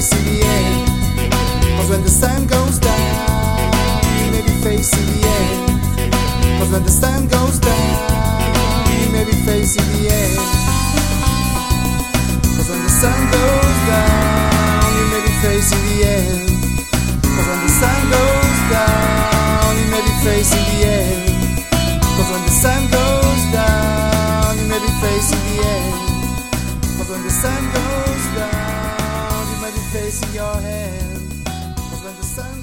facing the end. Cause when the sun goes down, you may be facing the end. Cause when the sun goes down, you may be facing the end. Cause when the sun goes down, you may be facing the end. Cause when the sun goes down, you may be facing the end. Cause when the sun goes down, you may be facing the end. Cause when the sun goes down, you may be facing your hand. Cause when the sun